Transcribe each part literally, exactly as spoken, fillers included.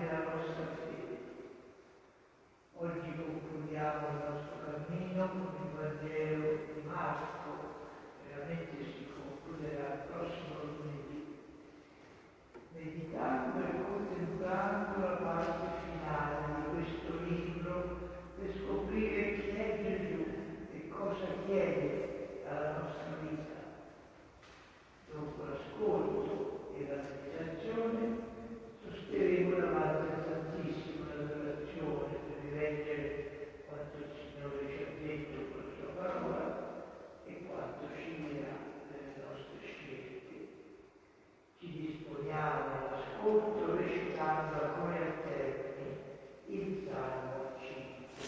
nella nostra fede. Oggi concludiamo il nostro cammino con il Vangelo di Marco, veramente si concluderà il prossimo lunedì, meditando e contemplando la parte finale di questo libro per scoprire chi è Gesù e cosa chiede alla nostra vita. Dopo l'ascolto e la meditazione sosterremo davanti al Santissimo l'adorazione per rileggere quanto il Signore ci ha detto con la sua parola e quanto ci dirà nelle nostre scelte. Ci disponiamo all'ascolto recitando a cori alterni il Salmo cinque.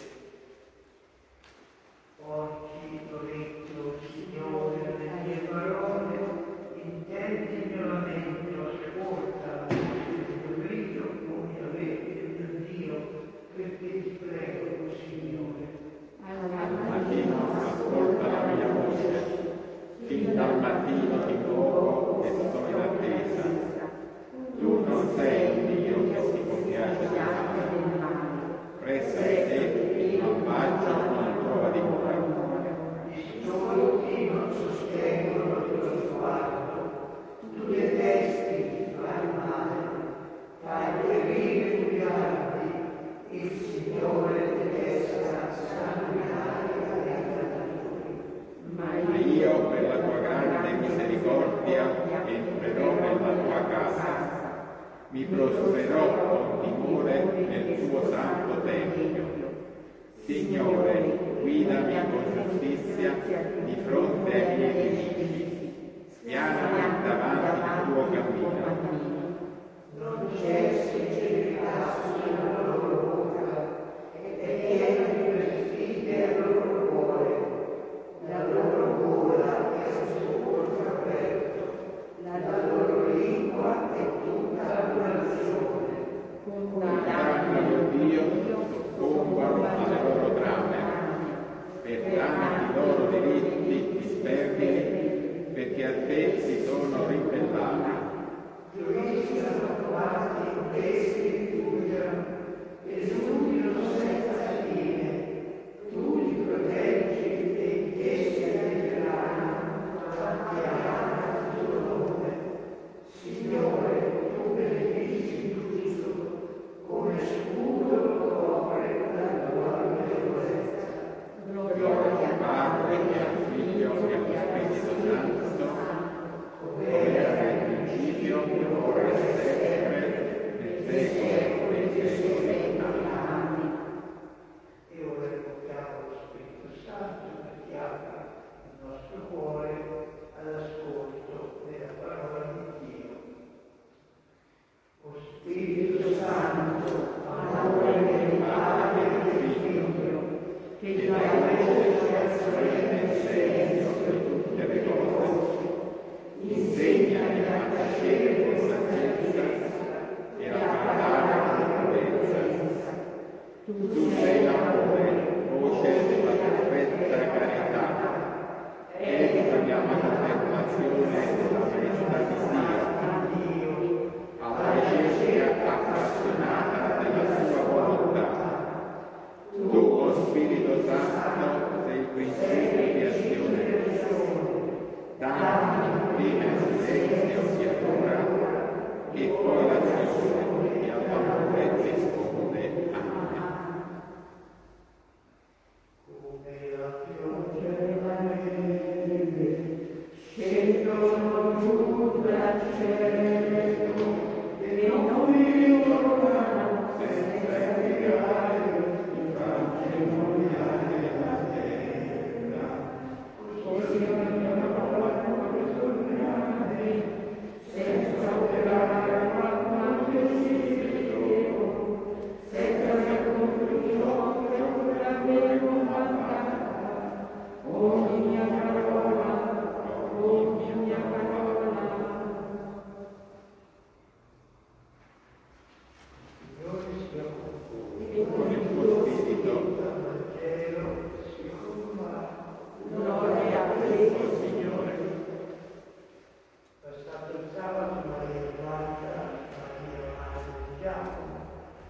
Porgi l'orecchio, Signore, alle mie parole, intendi il mio lamento, ascolta il mio grido, come avete mio Dio, perché ti prego, Signore. Mattino, ascolta la mia voce, fin dal mattino ti invoco e sto in attesa. Tu non sei un Dio che si compiace del male, presso di te non faccio una prova di cura. Gli stolti non sostengono il tuo sguardo, tu detesti chi fa il male, fai perire i tuoi arti, il Signore detesta sanguinare e aggravatori. Ma io, per la tua grande misericordia, entrerò nella tua casa, mi prostrerò con timore nel tuo santo tempio. Signore, guidami con giustizia di fronte ai miei nemici, spianami davanti al tuo cammino. Non cessi il ricasso nella loro bocca e pieno di perfide al loro cuore. La loro gola è un sepolcro aperto, la loro lingua è tutta adorazione. Condanna, mio Dio, soccombano alle loro trame, per tanti loro diritti dispergili, perché a te si sono ribellati. Giudiziano quanti questi rifugiano, esultano senza fine. Tu li proteggi e di essi allegeranno, quanti amano il tuo nome. Signore, tu benedici il giusto, come scudo lo copre la tua benevolenza. Gloria al Padre e al Figlio e allo Spirito Santo, come era nel principio, ora e sempre, nel secolo dei secoli. Amen. E ora invochiamo lo Spirito Santo che apra il nostro cuore all'ascolto della parola di Dio. O Spirito Santo, amore del Padre e del Figlio, che dai l'educazione nel segno per tutte le cose, insegnami a tacere con saggezza e a parlare con prudenza. Tu sei l'amore, voce della perfetta carità, educami alla contemplazione della festa di Dio, alla ricerca appassionata della sua volontà. Tu, o Spirito Santo, sei il principio di azione. Dammi prima il silenzio di allora e poi l'azione che all'amore risponde. Amen. Come la pioggia e la neve scendono giù dal cielo e non vivono senza spiegare di pace mondiale la terra. Così ogni parola può ritornare senza operare quanto desidero, senza che conclusione l'avevo mancata. Ogni mia parola, ogni mia parola. Signore sia con voi. E con il tuo spirito. Dal Vangelo secondo Marco. Gloria a te, Signore. Passato il sabato, Maria Giornata, Maria Madre di Giacomo,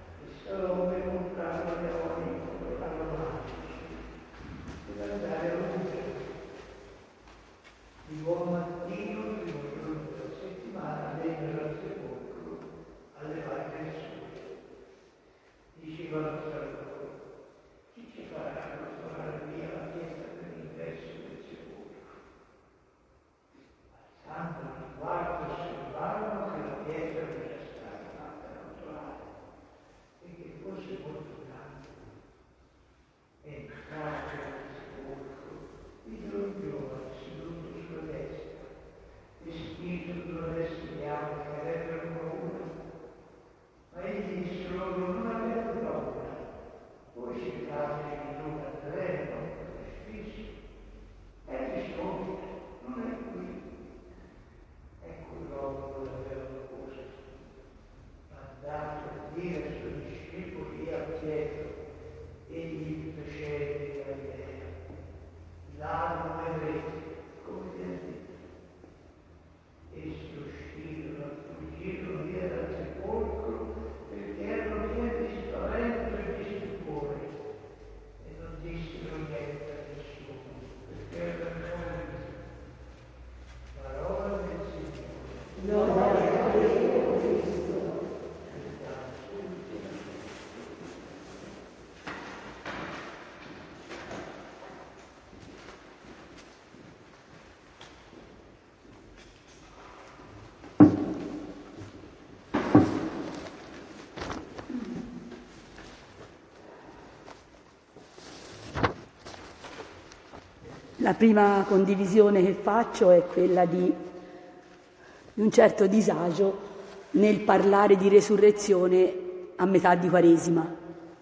La prima condivisione che faccio è quella di, di un certo disagio nel parlare di resurrezione a metà di Quaresima.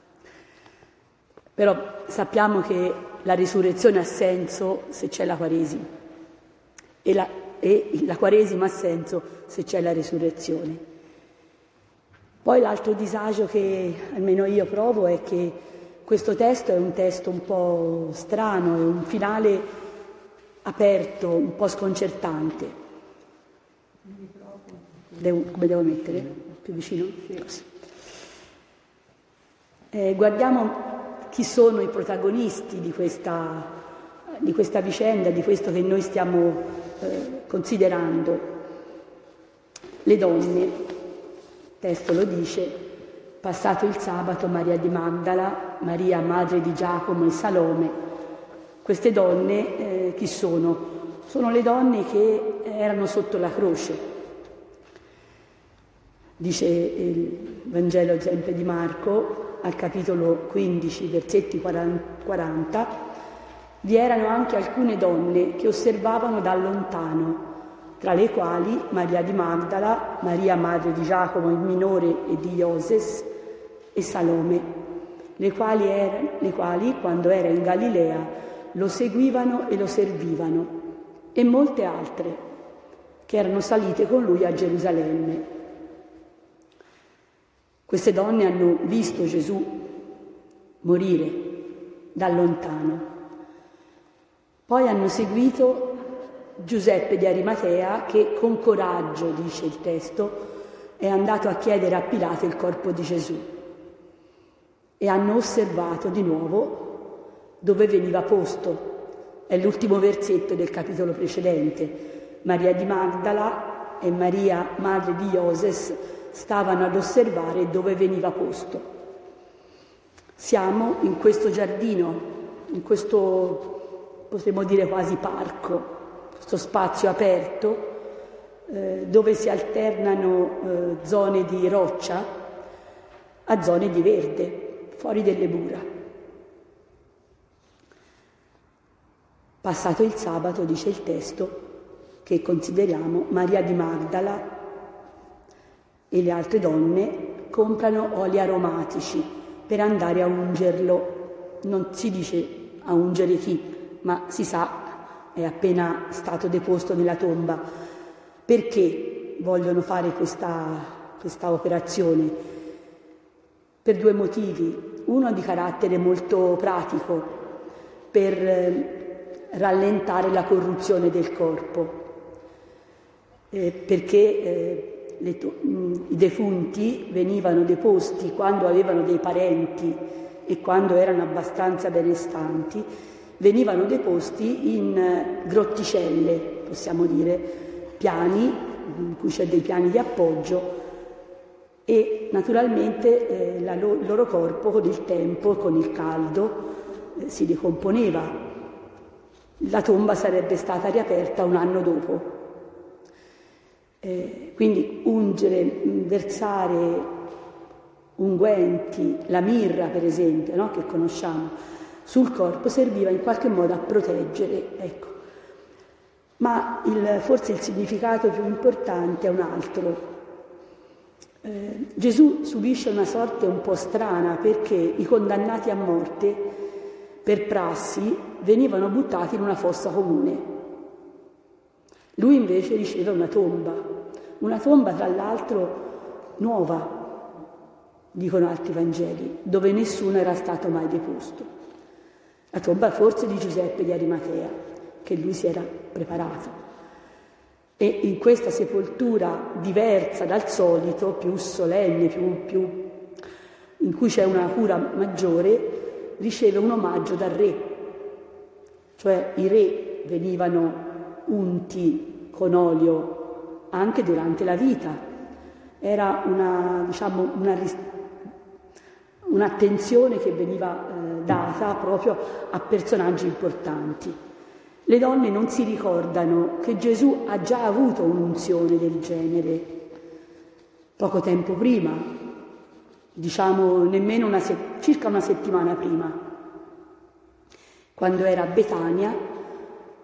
Però sappiamo che la risurrezione ha senso se c'è la Quaresima e la, e la Quaresima ha senso se c'è la risurrezione. Poi l'altro disagio che almeno io provo è che questo testo è un testo un po' strano, è un finale aperto, un po' sconcertante. Devo, come devo mettere? Più vicino? Eh, guardiamo chi sono i protagonisti di questa, di questa vicenda, di questo che noi stiamo eh, considerando. Le donne, il testo lo dice, passato il sabato Maria di Magdala, Maria madre di Giacomo e Salome. Queste donne eh, chi sono? Sono le donne che erano sotto la croce. Dice il Vangelo esempio di Marco, al capitolo quindici, versetti quaranta, vi erano anche alcune donne che osservavano da lontano, tra le quali Maria di Magdala, Maria madre di Giacomo il minore e di Ioses e Salome, le quali, era, le quali quando era in Galilea lo seguivano e lo servivano, e molte altre che erano salite con lui a Gerusalemme. Queste donne hanno visto Gesù morire da lontano. Poi hanno seguito Giuseppe di Arimatea che con coraggio, dice il testo, è andato a chiedere a Pilato il corpo di Gesù. E hanno osservato di nuovo dove veniva posto. È l'ultimo versetto del capitolo precedente. Maria di Magdala e Maria, madre di Ioses, stavano ad osservare dove veniva posto. Siamo in questo giardino, in questo, potremmo dire quasi parco, questo spazio aperto eh, dove si alternano eh, zone di roccia a zone di verde, fuori delle mura. Passato il sabato, dice il testo, che consideriamo, Maria di Magdala e le altre donne comprano oli aromatici per andare a ungerlo. Non si dice a ungere chi, ma si sa, è appena stato deposto nella tomba. Perché vogliono fare questa, questa operazione? Per due motivi. Uno di carattere molto pratico, per eh, rallentare la corruzione del corpo, eh, perché eh, Le, I defunti venivano deposti quando avevano dei parenti e quando erano abbastanza benestanti, venivano deposti in grotticelle, possiamo dire, piani, in cui c'è dei piani di appoggio, e naturalmente eh, la lo, il loro corpo con il tempo, con il caldo, eh, si decomponeva. La tomba sarebbe stata riaperta un anno dopo. Eh, quindi ungere, versare unguenti, la mirra per esempio, no? Che conosciamo, sul corpo serviva in qualche modo a proteggere, ecco. Ma il, forse il significato più importante è un altro. Eh, Gesù subisce una sorte un po' strana perché i condannati a morte per prassi venivano buttati in una fossa comune. Lui invece riceve una tomba, una tomba tra l'altro nuova, dicono altri Vangeli, dove nessuno era stato mai deposto. La tomba forse di Giuseppe di Arimatea, che lui si era preparato. E in questa sepoltura diversa dal solito, più solenne, più, più, in cui c'è una cura maggiore, riceve un omaggio dal re. Cioè i re venivano unti con olio anche durante la vita. Era una, diciamo, una, un'attenzione che veniva eh, data proprio a personaggi importanti. Le donne non si ricordano che Gesù ha già avuto un'unzione del genere poco tempo prima, diciamo nemmeno una se- circa una settimana prima, quando era a Betania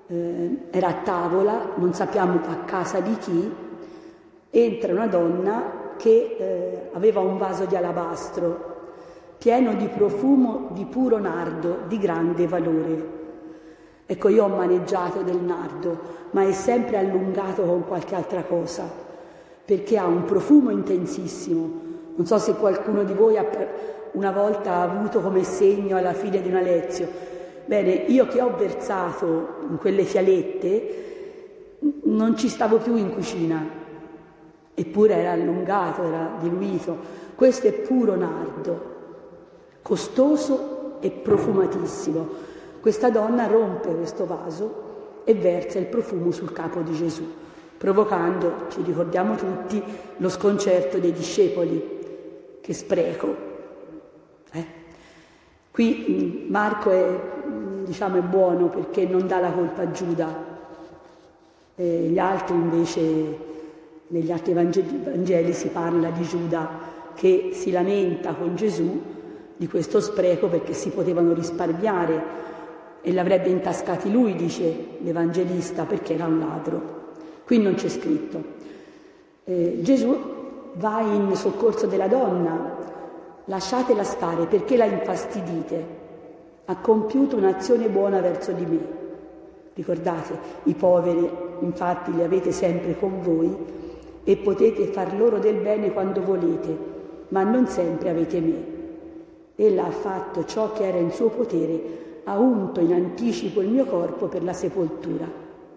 eh, era a tavola, non sappiamo a casa di chi, entra una donna che eh, aveva un vaso di alabastro pieno di profumo di puro nardo di grande valore. Ecco, io ho maneggiato del nardo, ma è sempre allungato con qualche altra cosa, perché ha un profumo intensissimo. Non so se qualcuno di voi ha, una volta ha avuto come segno alla fine di una lezio. Bene, io che ho versato in quelle fialette non ci stavo più in cucina, eppure era allungato, era diluito. Questo è puro nardo, costoso e profumatissimo. Questa donna rompe questo vaso e versa il profumo sul capo di Gesù, provocando, ci ricordiamo tutti, lo sconcerto dei discepoli. Che spreco! Eh? Qui Marco è, diciamo, è buono perché non dà la colpa a Giuda. Eh, gli altri invece, negli altri Vangeli, Vangeli si parla di Giuda che si lamenta con Gesù di questo spreco perché si potevano risparmiare e l'avrebbe intascati lui, dice l'Evangelista, perché era un ladro. Qui non c'è scritto. Eh, Gesù va in soccorso della donna, lasciatela stare perché la infastidite, ha compiuto un'azione buona verso di me. Ricordate, i poveri infatti li avete sempre con voi e potete far loro del bene quando volete, ma non sempre avete me. Ella ha fatto ciò che era in suo potere, ha unto in anticipo il mio corpo per la sepoltura.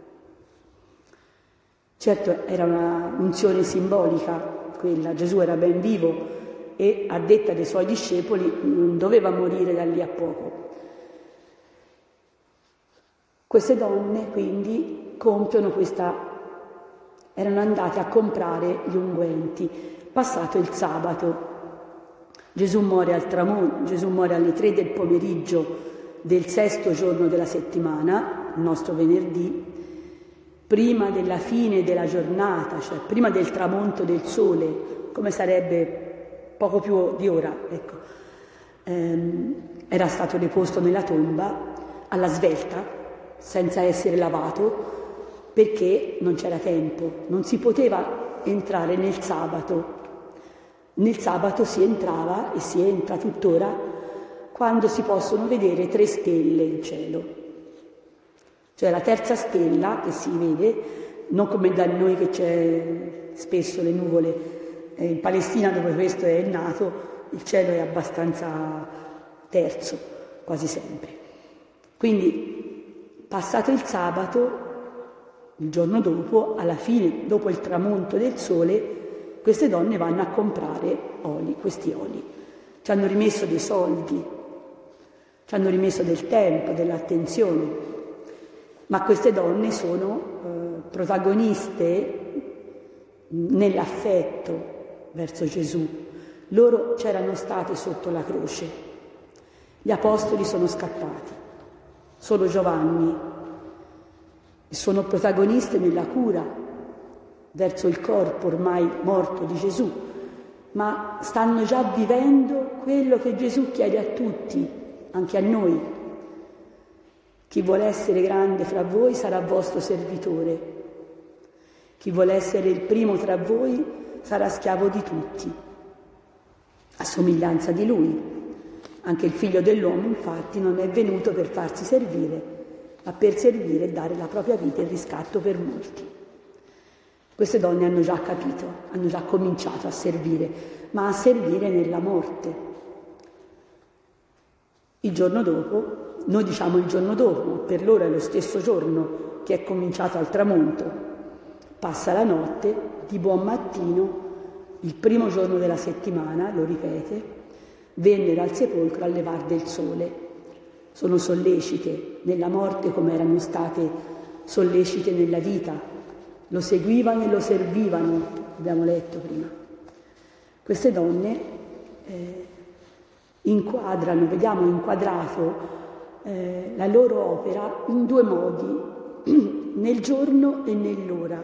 Certo, era una unzione simbolica quella, Gesù era ben vivo e a detta dei suoi discepoli non doveva morire da lì a poco. Queste donne quindi compiono questa, erano andate a comprare gli unguenti, passato il sabato. Gesù muore al tramonto, Gesù muore alle tre del pomeriggio del sesto giorno della settimana, il nostro venerdì, prima della fine della giornata, cioè prima del tramonto del sole, come sarebbe poco più di ora, ecco. Ehm, era stato deposto nella tomba alla svelta, senza essere lavato, perché non c'era tempo, non si poteva entrare nel sabato. Nel sabato si entrava, e si entra tuttora, quando si possono vedere tre stelle in cielo. Cioè la terza stella che si vede, non come da noi che c'è spesso le nuvole, eh, in Palestina dove questo è nato, il cielo è abbastanza terzo, quasi sempre. Quindi, passato il sabato, il giorno dopo, alla fine, dopo il tramonto del sole, queste donne vanno a comprare oli, questi oli. Ci hanno rimesso dei soldi, ci hanno rimesso del tempo, dell'attenzione, ma queste donne sono eh, protagoniste nell'affetto verso Gesù. Loro c'erano state sotto la croce, gli apostoli sono scappati, solo Giovanni sono protagoniste nella cura verso il corpo ormai morto di Gesù, ma stanno già vivendo quello che Gesù chiede a tutti, anche a noi. Chi vuole essere grande fra voi sarà vostro servitore, chi vuole essere il primo tra voi sarà schiavo di tutti, a somiglianza di Lui. Anche il Figlio dell'uomo, infatti, non è venuto per farsi servire, ma per servire e dare la propria vita in riscatto per molti. Queste donne hanno già capito, hanno già cominciato a servire, ma a servire nella morte. Il giorno dopo, noi diciamo il giorno dopo, per loro è lo stesso giorno che è cominciato al tramonto. Passa la notte, di buon mattino, il primo giorno della settimana, lo ripete, vennero al sepolcro al levar del sole. Sono sollecite nella morte come erano state sollecite nella vita. Lo seguivano e lo servivano, abbiamo letto prima. Queste donne eh, inquadrano, vediamo inquadrato eh, la loro opera in due modi, nel giorno e nell'ora.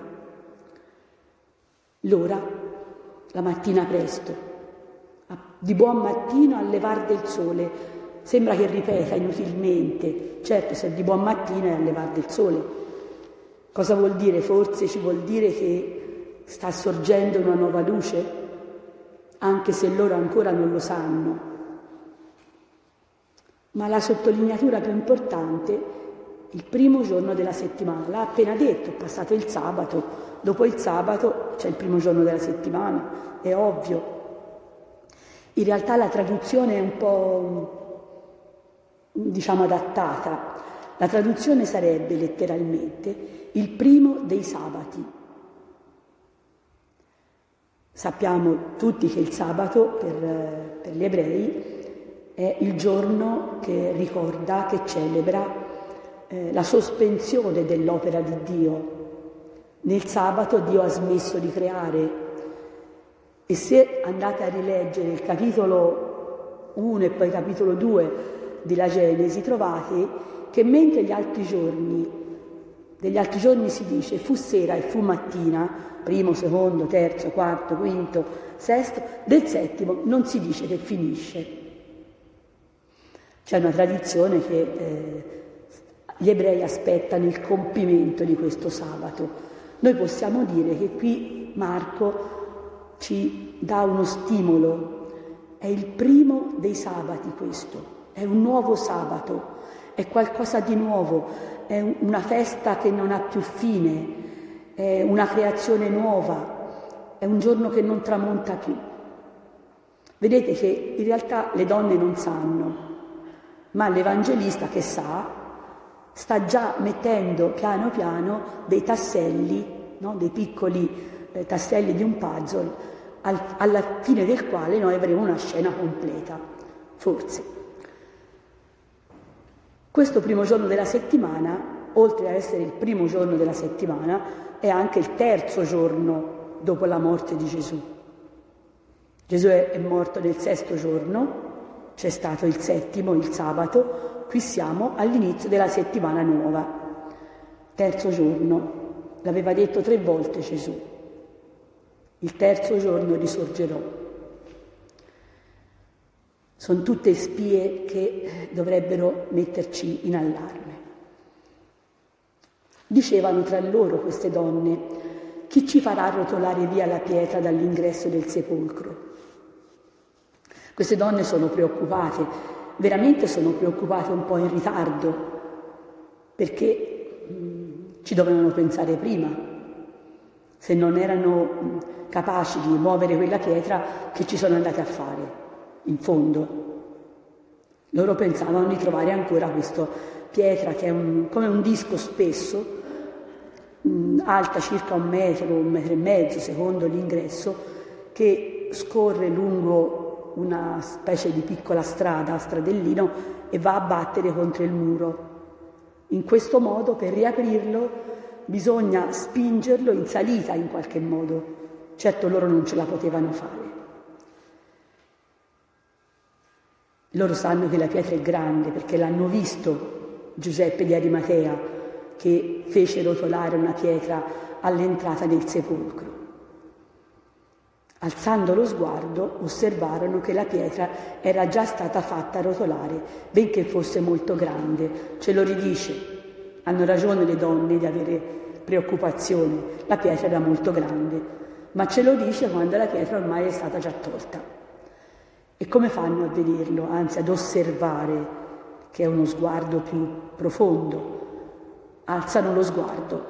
L'ora, la mattina presto, di buon mattino al levar del sole. Sembra che ripeta inutilmente, certo se è di buon mattino è al levar del sole, Cosa vuol dire? Forse ci vuol dire che sta sorgendo una nuova luce, anche se loro ancora non lo sanno. Ma la sottolineatura più importante, il primo giorno della settimana, l'ha appena detto, è passato il sabato, dopo il sabato c'è il primo giorno della settimana, è ovvio. In realtà la traduzione è un po', diciamo, adattata. La traduzione sarebbe letteralmente il primo dei sabati. Sappiamo tutti che il sabato per, per gli ebrei è il giorno che ricorda, che celebra eh, la sospensione dell'opera di Dio. Nel sabato Dio ha smesso di creare e se andate a rileggere il capitolo uno e poi il capitolo due della Genesi trovate che mentre gli altri giorni, degli altri giorni si dice fu sera e fu mattina, primo, secondo, terzo, quarto, quinto, sesto, del settimo non si dice che finisce. C'è una tradizione che eh, gli ebrei aspettano il compimento di questo sabato. Noi possiamo dire che qui Marco ci dà uno stimolo, è il primo dei sabati questo, è un nuovo sabato. È qualcosa di nuovo, è una festa che non ha più fine, è una creazione nuova, è un giorno che non tramonta più. Vedete che in realtà le donne non sanno, ma l'Evangelista che sa, sta già mettendo piano piano dei tasselli, no? dei piccoli eh, tasselli di un puzzle, al, alla fine del quale noi avremo una scena completa, forse. Questo primo giorno della settimana, oltre a essere il primo giorno della settimana, è anche il terzo giorno dopo la morte di Gesù. Gesù è morto nel sesto giorno, c'è stato il settimo, il sabato, qui siamo all'inizio della settimana nuova. Terzo giorno, l'aveva detto tre volte Gesù, il terzo giorno risorgerò. Sono tutte spie che dovrebbero metterci in allarme. Dicevano tra loro queste donne, chi ci farà rotolare via la pietra dall'ingresso del sepolcro? Queste donne sono preoccupate, veramente sono preoccupate un po' in ritardo, perché mh, ci dovevano pensare prima. Se non erano mh, capaci di muovere quella pietra, che ci sono andate a fare? In fondo, loro pensavano di trovare ancora questa pietra che è un, come un disco spesso, mh, alta circa un metro, un metro e mezzo secondo l'ingresso, che scorre lungo una specie di piccola strada, stradellino, e va a battere contro il muro. In questo modo, per riaprirlo, bisogna spingerlo in salita in qualche modo. Certo, loro non ce la potevano fare. Loro sanno che la pietra è grande perché l'hanno visto Giuseppe di Arimatea che fece rotolare una pietra all'entrata del sepolcro. Alzando lo sguardo osservarono che la pietra era già stata fatta rotolare, benché fosse molto grande. Ce lo ridice. Hanno ragione le donne di avere preoccupazione. La pietra era molto grande, ma ce lo dice quando la pietra ormai è stata già tolta. E come fanno a vederlo, anzi ad osservare, che è uno sguardo più profondo? Alzano lo sguardo.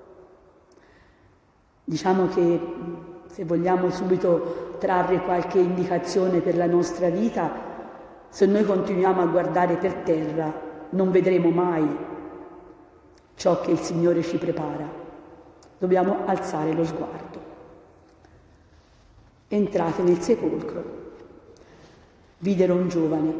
Diciamo che, se vogliamo subito trarre qualche indicazione per la nostra vita, se noi continuiamo a guardare per terra, non vedremo mai ciò che il Signore ci prepara. Dobbiamo alzare lo sguardo. Entrate nel sepolcro. Videro un giovane,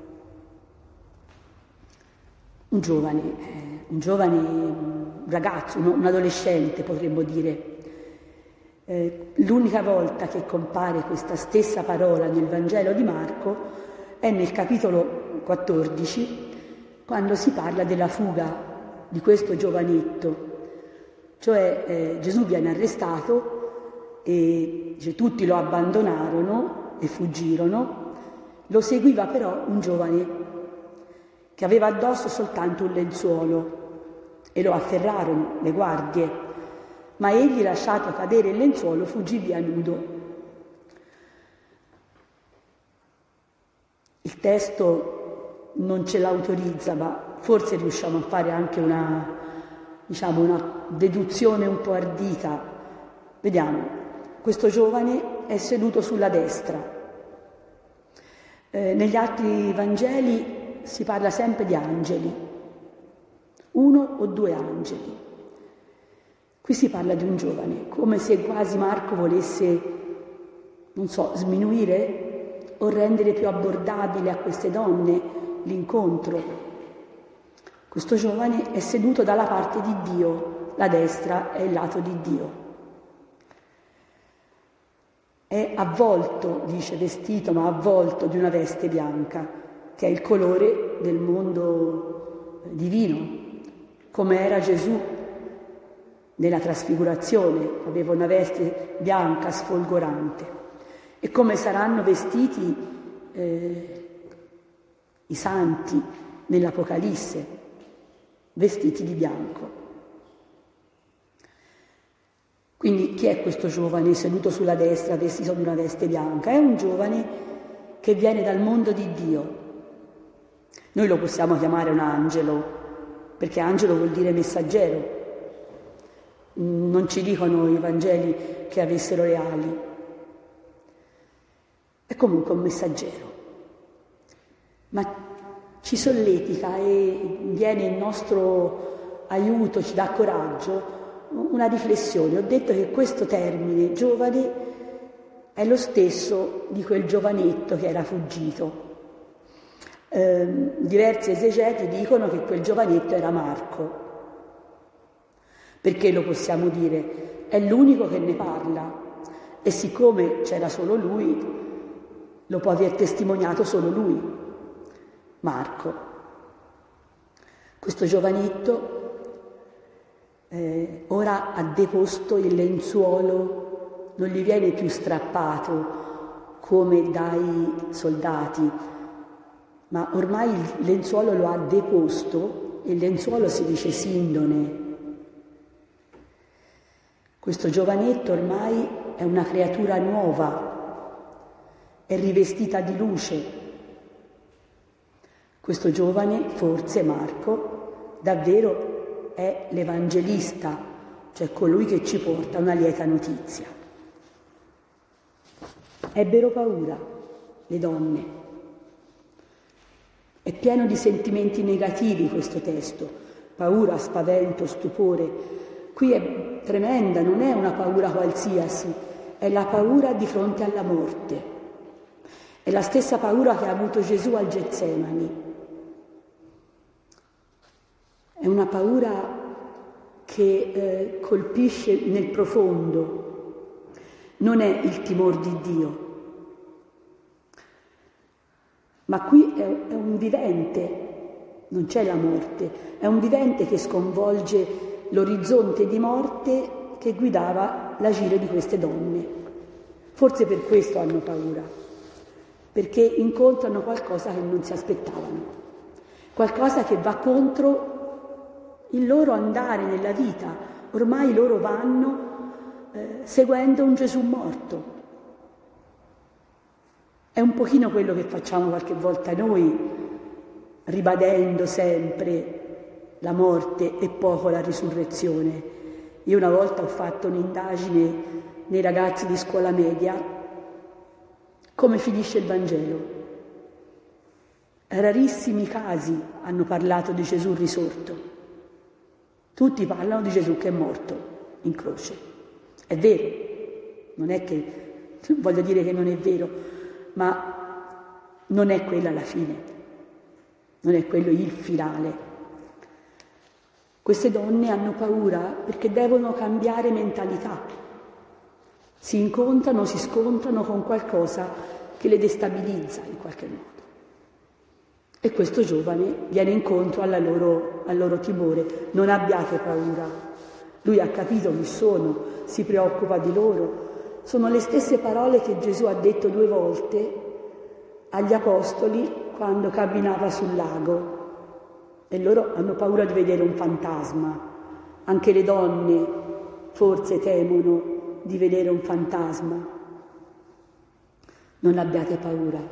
un giovane, eh, un giovane un ragazzo, un, un adolescente potremmo dire. Eh, l'unica volta che compare questa stessa parola nel Vangelo di Marco è nel capitolo quattordici, quando si parla della fuga di questo giovanetto. Cioè eh, Gesù viene arrestato e dice, tutti lo abbandonarono e fuggirono. Lo seguiva però un giovane che aveva addosso soltanto un lenzuolo e lo afferrarono le guardie, ma egli, lasciato cadere il lenzuolo, fuggì via nudo. Il testo non ce l'autorizza, ma forse riusciamo a fare anche una, diciamo, una deduzione un po' ardita. Vediamo, questo giovane è seduto sulla destra. Eh, negli altri Vangeli si parla sempre di angeli, uno o due angeli. Qui si parla di un giovane, come se quasi Marco volesse, non so, sminuire o rendere più abbordabile a queste donne l'incontro. Questo giovane è seduto dalla parte di Dio, la destra è il lato di Dio. È avvolto, dice vestito, ma avvolto di una veste bianca, che è il colore del mondo divino, come era Gesù nella trasfigurazione, aveva una veste bianca sfolgorante. E come saranno vestiti eh, i santi nell'Apocalisse, vestiti di bianco. Quindi chi è questo giovane seduto sulla destra, vestito di una veste bianca? È un giovane che viene dal mondo di Dio. Noi lo possiamo chiamare un angelo, perché angelo vuol dire messaggero. Non ci dicono i Vangeli che avessero le ali. È comunque un messaggero, ma ci solletica e viene in nostro aiuto, ci dà coraggio, una riflessione. Ho detto che questo termine, giovane, è lo stesso di quel giovanetto che era fuggito. Eh, diversi esegeti dicono che quel giovanetto era Marco. Perché lo possiamo dire? È l'unico che ne parla e siccome c'era solo lui, lo può aver testimoniato solo lui, Marco. Questo giovanetto eh, ora ha deposto il lenzuolo, non gli viene più strappato come dai soldati, ma ormai il lenzuolo lo ha deposto, il lenzuolo si dice sindone. Questo giovanetto ormai è una creatura nuova, è rivestita di luce. Questo giovane, forse Marco, davvero è l'Evangelista, cioè colui che ci porta una lieta notizia. Ebbero paura le donne. È pieno di sentimenti negativi questo testo, paura, spavento, stupore. Qui è tremenda, non è una paura qualsiasi, è la paura di fronte alla morte. È la stessa paura che ha avuto Gesù al Getsemani. È una paura che eh, colpisce nel profondo. Non è il timore di Dio. Ma qui è, è un vivente, non c'è la morte, è un vivente che sconvolge l'orizzonte di morte che guidava l'agire di queste donne. Forse per questo hanno paura. Perché incontrano qualcosa che non si aspettavano, qualcosa che va contro il loro andare nella vita. Ormai loro vanno eh, seguendo un Gesù morto. È un pochino quello che facciamo qualche volta noi, ribadendo sempre la morte e poco la risurrezione. Io una volta ho fatto un'indagine nei ragazzi di scuola media. Come finisce il Vangelo? Rarissimi casi hanno parlato di Gesù risorto. Tutti parlano di Gesù che è morto in croce. È vero, non è che voglio dire che non è vero, ma non è quella la fine, non è quello il finale. Queste donne hanno paura perché devono cambiare mentalità. Si incontrano, si scontrano con qualcosa che le destabilizza in qualche modo. E questo giovane viene incontro alla loro, al loro timore. Non abbiate paura. Lui ha capito chi sono, si preoccupa di loro. Sono le stesse parole che Gesù ha detto due volte agli apostoli quando camminava sul lago. e loro hanno paura di vedere un fantasma. Anche le donne forse temono di vedere un fantasma. Non abbiate paura.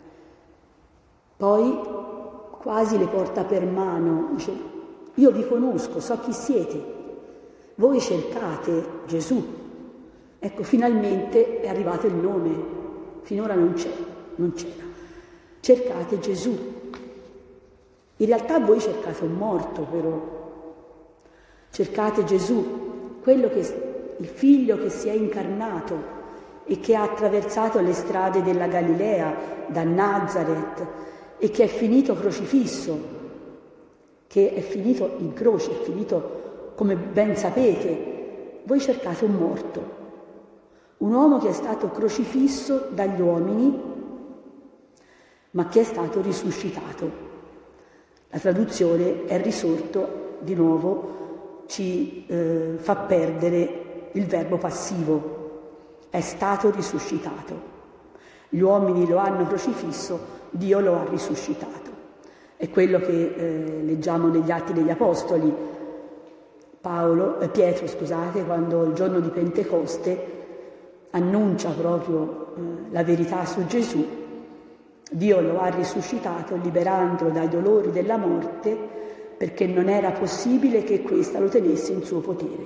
Poi quasi le porta per mano, dice: io vi conosco, so chi siete, voi cercate Gesù. Ecco, finalmente è arrivato il nome, finora non c'è, non c'era. Cercate Gesù. In realtà voi cercate un morto, però. Cercate Gesù, quello che, il figlio che si è incarnato e che ha attraversato le strade della Galilea, da Nazareth, e che è finito crocifisso, che è finito in croce, è finito, come ben sapete. Voi cercate un morto, un uomo che è stato crocifisso dagli uomini, ma che è stato risuscitato. La traduzione è risorto, di nuovo, ci eh, fa perdere il verbo passivo. È stato risuscitato. Gli uomini lo hanno crocifisso, Dio lo ha risuscitato. È quello che eh, leggiamo negli Atti degli Apostoli. Paolo, eh, Pietro, scusate, quando il giorno di Pentecoste annuncia proprio eh, la verità su Gesù, Dio lo ha risuscitato liberandolo dai dolori della morte, perché non era possibile che questa lo tenesse in suo potere.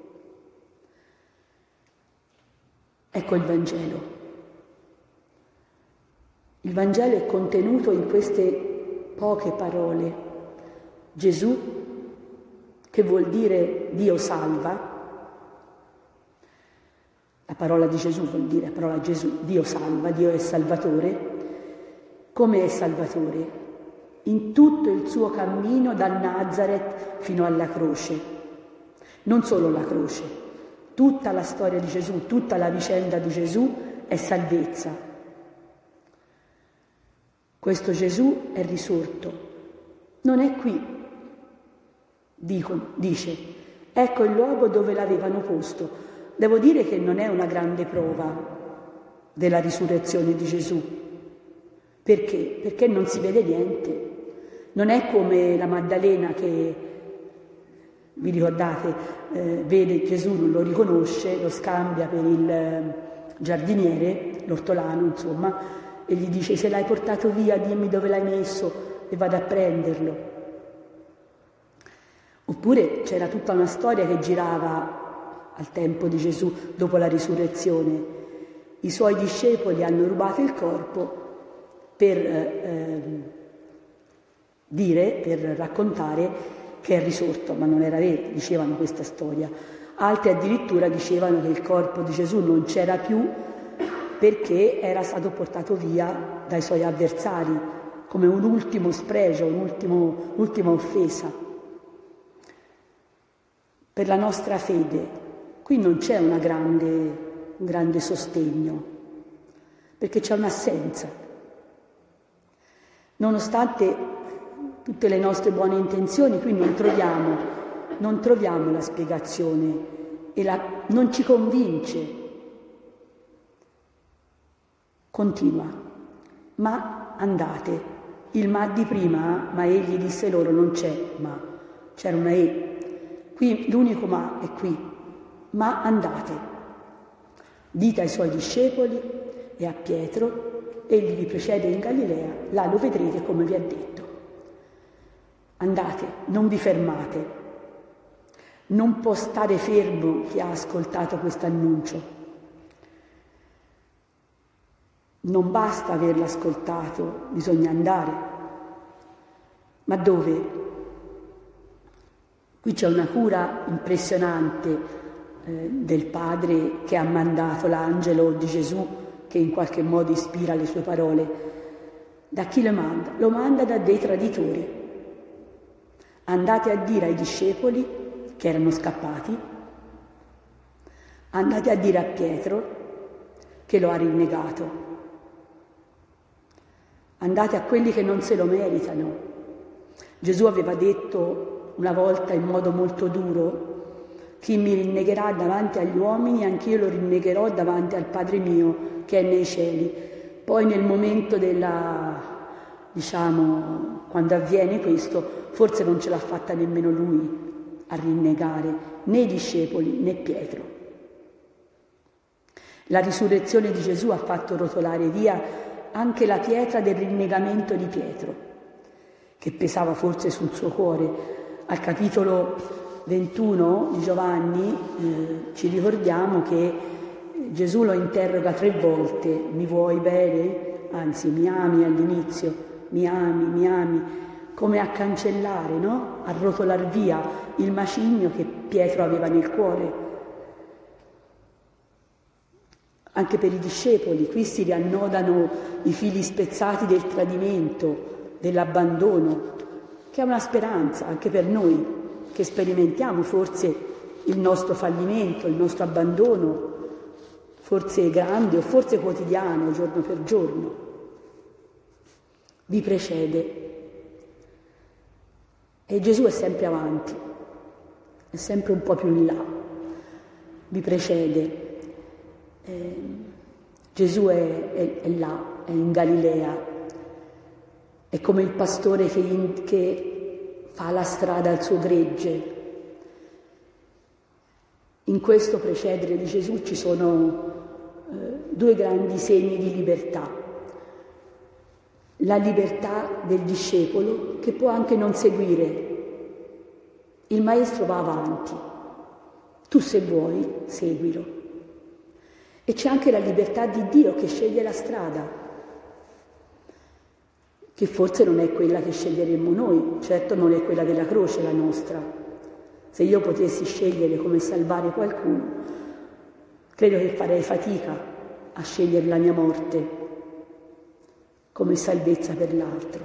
Ecco il Vangelo. Il Vangelo è contenuto in queste poche parole. Gesù, che vuol dire Dio salva. La parola di Gesù vuol dire, la parola Gesù, Dio salva, Dio è Salvatore. Come è Salvatore? In tutto il suo cammino dal Nazareth fino alla croce. Non solo la croce, tutta la storia di Gesù, tutta la vicenda di Gesù è salvezza. Questo Gesù è risorto, non è qui, dico, dice, ecco il luogo dove l'avevano posto. Devo dire che non è una grande prova della risurrezione di Gesù. Perché? Perché non si vede niente. Non è come la Maddalena che, vi ricordate, eh, vede Gesù, non lo riconosce, lo scambia per il giardiniere, l'ortolano insomma, e gli dice: se l'hai portato via dimmi dove l'hai messo e vado a prenderlo. Oppure c'era tutta una storia che girava al tempo di Gesù dopo la risurrezione. I suoi discepoli hanno rubato il corpo per eh, dire, per raccontare che è risorto, ma non era vero, dicevano questa storia. Altri addirittura dicevano che il corpo di Gesù non c'era più perché era stato portato via dai suoi avversari, come un ultimo spregio, un ultimo, un'ultima offesa. Per la nostra fede, qui non c'è una grande, un grande sostegno, perché c'è un'assenza. Nonostante tutte le nostre buone intenzioni, qui non troviamo, non troviamo la spiegazione e la, non ci convince. Continua, ma andate. Il ma di prima, ma egli disse loro, non c'è ma, c'era una e. Qui l'unico ma è qui, ma andate. Dite ai suoi discepoli e a Pietro, egli vi precede in Galilea, là lo vedrete come vi ha detto. Andate, non vi fermate. Non può stare fermo chi ha ascoltato questo annuncio. Non basta averlo ascoltato, bisogna andare. Ma dove? Qui c'è una cura impressionante eh, del Padre che ha mandato l'angelo di Gesù, che in qualche modo ispira le sue parole. Da chi lo manda? Lo manda da dei traditori. Andate a dire ai discepoli che erano scappati, andate a dire a Pietro che lo ha rinnegato, andate a quelli che non se lo meritano. Gesù aveva detto una volta in modo molto duro: chi mi rinnegherà davanti agli uomini, anch'io lo rinnegherò davanti al Padre mio che è nei cieli. Poi nel momento della diciamo, quando avviene questo, forse non ce l'ha fatta nemmeno lui a rinnegare, né i discepoli né Pietro. La risurrezione di Gesù ha fatto rotolare via anche la pietra del rinnegamento di Pietro, che pesava forse sul suo cuore. Al capitolo ventuno di Giovanni eh, ci ricordiamo che Gesù lo interroga tre volte: mi vuoi bene? Anzi, mi ami all'inizio, mi ami, mi ami, come a cancellare, no? A rotolar via il macigno che Pietro aveva nel cuore. Anche per i discepoli, qui si riannodano i fili spezzati del tradimento, dell'abbandono, che è una speranza anche per noi, che sperimentiamo forse il nostro fallimento, il nostro abbandono, forse grande o forse quotidiano, giorno per giorno. Vi precede. E Gesù è sempre avanti, è sempre un po' più in là, vi precede. Eh, Gesù è, è, è là, è in Galilea, è come il pastore che, in, che fa la strada al suo gregge. In questo precedere di Gesù ci sono eh, due grandi segni di libertà. La libertà del discepolo, che può anche non seguire. Il maestro va avanti, tu se vuoi seguilo. E c'è anche la libertà di Dio che sceglie la strada, che forse non è quella che sceglieremmo noi, certo non è quella della croce la nostra. Se io potessi scegliere come salvare qualcuno, credo che farei fatica a scegliere la mia morte come salvezza per l'altro.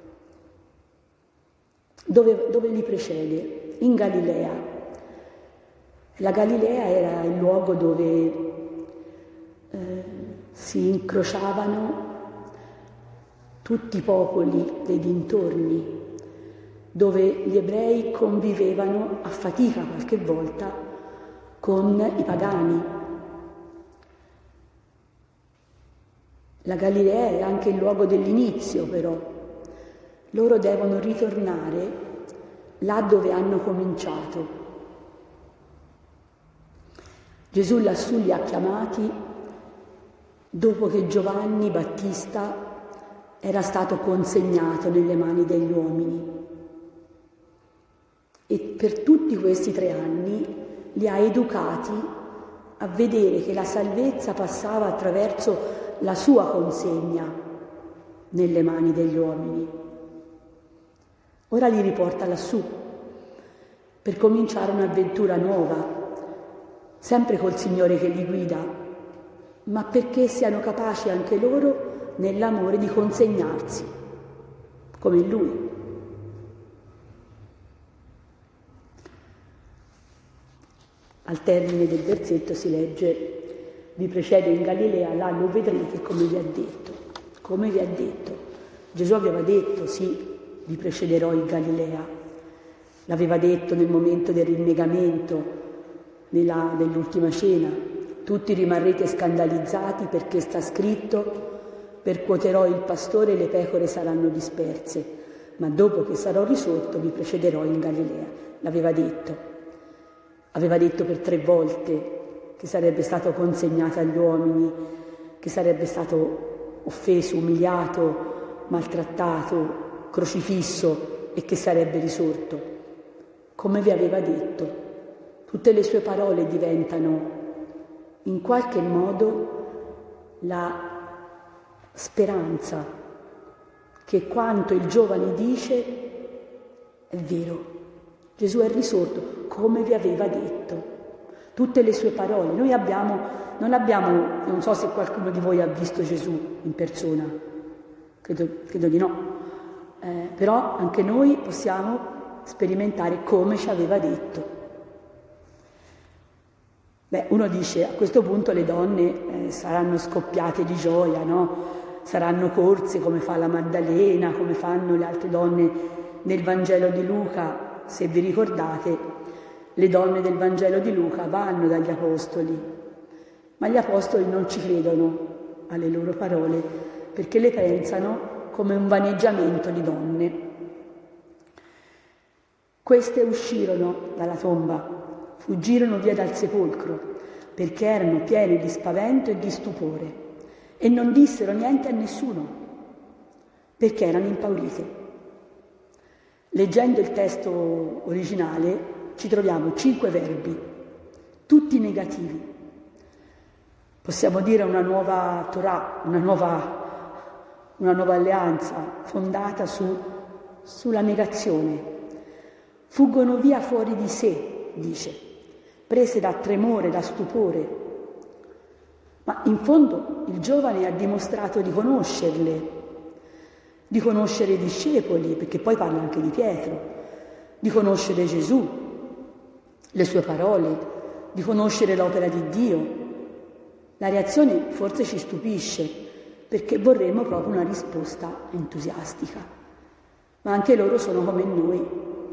Dove, dove li precede? In Galilea. La Galilea era il luogo dove eh, si incrociavano tutti i popoli dei dintorni, dove gli ebrei convivevano a fatica qualche volta con i pagani. La Galilea è anche il luogo dell'inizio, però. Loro devono ritornare là dove hanno cominciato. Gesù lassù li ha chiamati dopo che Giovanni Battista era stato consegnato nelle mani degli uomini. E per tutti questi tre anni li ha educati a vedere che la salvezza passava attraverso la sua consegna nelle mani degli uomini. Ora li riporta lassù per cominciare un'avventura nuova, sempre col Signore che li guida, ma perché siano capaci anche loro nell'amore di consegnarsi, come Lui. Al termine del versetto si legge: vi precede in Galilea, là lo vedrete come vi ha detto. Come vi ha detto. Gesù aveva detto, sì, vi precederò in Galilea. L'aveva detto nel momento del rinnegamento, nella, nell'ultima cena. Tutti rimarrete scandalizzati perché sta scritto: percuoterò il pastore e le pecore saranno disperse, ma dopo che sarò risorto vi precederò in Galilea. L'aveva detto. Aveva detto per tre volte che sarebbe stato consegnato agli uomini, che sarebbe stato offeso, umiliato, maltrattato, crocifisso e che sarebbe risorto. Come vi aveva detto, tutte le sue parole diventano in qualche modo la speranza che quanto il giovane dice è vero. Gesù è risorto, come vi aveva detto. Tutte le sue parole. Noi abbiamo, non abbiamo, non so se qualcuno di voi ha visto Gesù in persona, credo, credo di no, eh, però anche noi possiamo sperimentare come ci aveva detto. Beh, uno dice, a questo punto le donne eh, saranno scoppiate di gioia, no? Saranno corse come fa la Maddalena, come fanno le altre donne nel Vangelo di Luca. Se vi ricordate, le donne del Vangelo di Luca vanno dagli apostoli, ma gli apostoli non ci credono alle loro parole perché le pensano come un vaneggiamento di donne. Queste uscirono dalla tomba, fuggirono via dal sepolcro, perché erano pieni di spavento e di stupore, e non dissero niente a nessuno, perché erano impaurite. Leggendo il testo originale ci troviamo cinque verbi, tutti negativi. Possiamo dire una nuova Torah, una nuova, una nuova alleanza fondata su, sulla negazione. Fuggono via fuori di sé, dice, prese da tremore, da stupore. Ma in fondo il giovane ha dimostrato di conoscerle, di conoscere i discepoli, perché poi parla anche di Pietro, di conoscere Gesù, le sue parole, di conoscere l'opera di Dio. La reazione forse ci stupisce, perché vorremmo proprio una risposta entusiastica, ma anche loro sono come noi.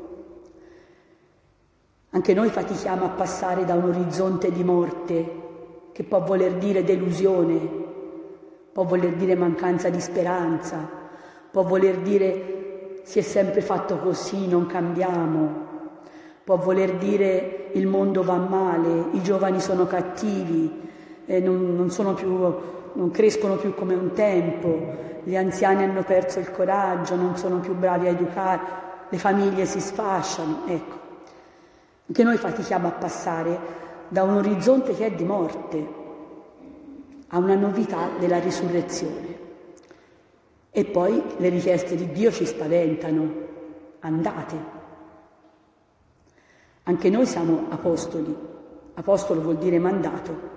Anche noi fatichiamo a passare da un orizzonte di morte, che può voler dire delusione, può voler dire mancanza di speranza, può voler dire si è sempre fatto così, non cambiamo, può voler dire il mondo va male, i giovani sono cattivi, eh, non, non, sono più, non crescono più come un tempo, gli anziani hanno perso il coraggio, non sono più bravi a educare, le famiglie si sfasciano. Ecco, anche noi fatichiamo a passare da un orizzonte che è di morte a una novità della risurrezione. E poi le richieste di Dio ci spaventano. Andate. Anche noi siamo apostoli. Apostolo vuol dire mandato.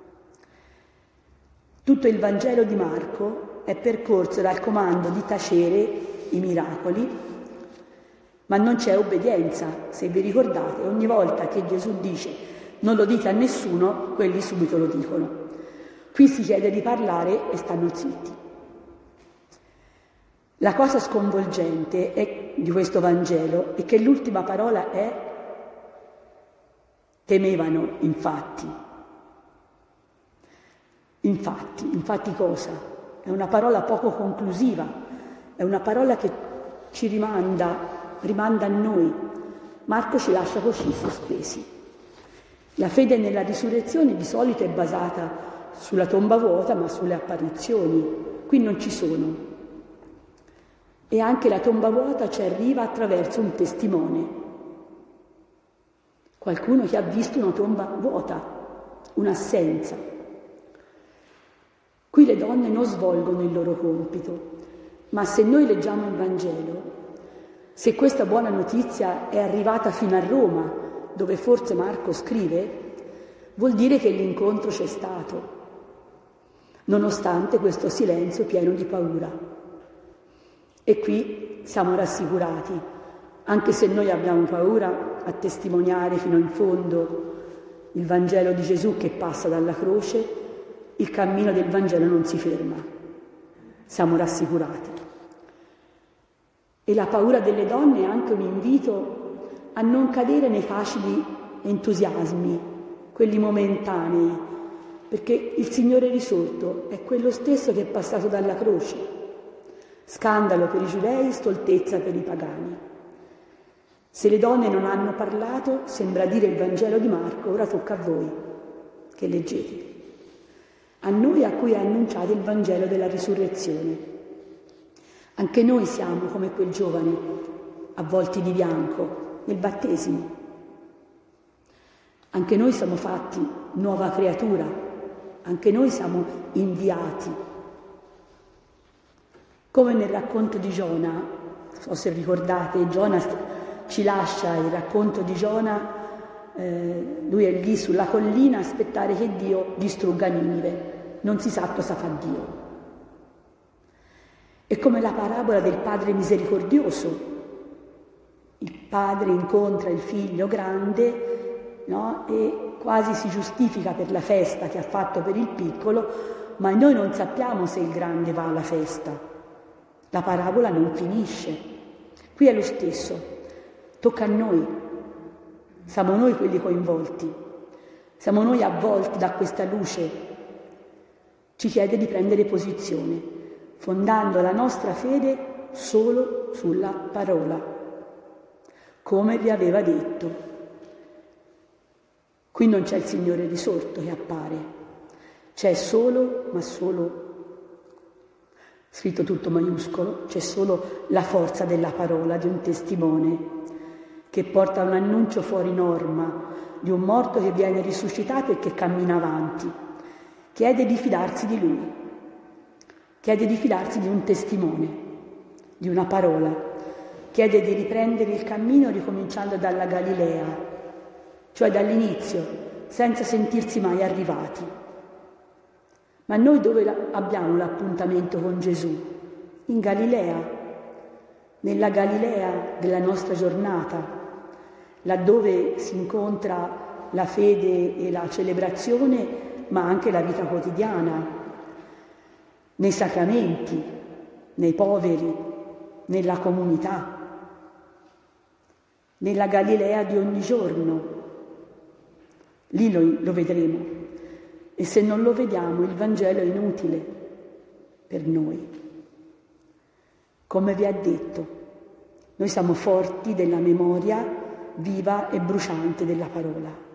Tutto il Vangelo di Marco è percorso dal comando di tacere i miracoli, ma non c'è obbedienza. Se vi ricordate, ogni volta che Gesù dice non lo dite a nessuno, quelli subito lo dicono. Qui si chiede di parlare e stanno zitti. La cosa sconvolgente è, di questo Vangelo è che l'ultima parola è temevano, infatti. Infatti, infatti cosa? È una parola poco conclusiva, è una parola che ci rimanda, rimanda a noi. Marco ci lascia così sospesi. La fede nella risurrezione di solito è basata sulla tomba vuota, ma sulle apparizioni. Qui non ci sono. E anche la tomba vuota ci arriva attraverso un testimone. Qualcuno che ha visto una tomba vuota, un'assenza. Qui le donne non svolgono il loro compito, ma se noi leggiamo il Vangelo, se questa buona notizia è arrivata fino a Roma, dove forse Marco scrive, vuol dire che l'incontro c'è stato, nonostante questo silenzio pieno di paura. E qui siamo rassicurati, anche se noi abbiamo paura a testimoniare fino in fondo il Vangelo di Gesù che passa dalla croce, il cammino del Vangelo non si ferma. Siamo rassicurati. E la paura delle donne è anche un invito a non cadere nei facili entusiasmi, quelli momentanei, perché il Signore risorto è quello stesso che è passato dalla croce. Scandalo per i giudei, stoltezza per i pagani. Se le donne non hanno parlato, sembra dire il Vangelo di Marco, ora tocca a voi, che leggete. A noi a cui è annunciato il Vangelo della risurrezione. Anche noi siamo come quel giovane, avvolti di bianco, nel battesimo. Anche noi siamo fatti nuova creatura, anche noi siamo inviati. Come nel racconto di Giona, non so se ricordate, Giona ci lascia il racconto di Giona, eh, lui è lì sulla collina a aspettare che Dio distrugga Ninive, non si sa cosa fa Dio. È come la parabola del padre misericordioso, il padre incontra il figlio grande, no? E quasi si giustifica per la festa che ha fatto per il piccolo, ma noi non sappiamo se il grande va alla festa. La parabola non finisce. Qui è lo stesso. Tocca a noi. Siamo noi quelli coinvolti. Siamo noi avvolti da questa luce. Ci chiede di prendere posizione. fondando la nostra fede solo sulla parola, come vi aveva detto. Qui non c'è il Signore risorto che appare, c'è solo, ma solo, scritto tutto maiuscolo, c'è solo la forza della parola di un testimone che porta un annuncio fuori norma di un morto che viene risuscitato e che cammina avanti. Chiede di fidarsi di lui, chiede di fidarsi di un testimone, di una parola, chiede di riprendere il cammino ricominciando dalla Galilea, cioè dall'inizio, senza sentirsi mai arrivati. Ma noi dove abbiamo l'appuntamento con Gesù? In Galilea, nella Galilea della nostra giornata, laddove si incontra la fede e la celebrazione, ma anche la vita quotidiana, nei sacramenti, nei poveri, nella comunità, nella Galilea di ogni giorno. Lì lo, lo vedremo. E se non lo vediamo, il Vangelo è inutile per noi. Come vi ha detto, noi siamo forti della memoria viva e bruciante della parola.